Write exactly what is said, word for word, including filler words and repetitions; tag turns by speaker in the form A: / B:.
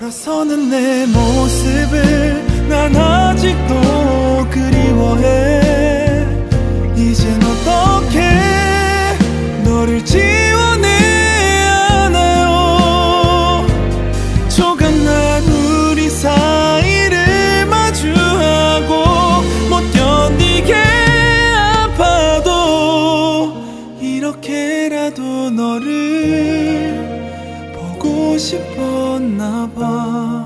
A: 돌아서는 내 모습을 난 아직도 그리워해. 이젠 어떻게 너를 지워내야 하나요. 조각난 우리 사이를 마주하고 못 견디게 아파도 이렇게라도 너를 보고 싶었나 봐.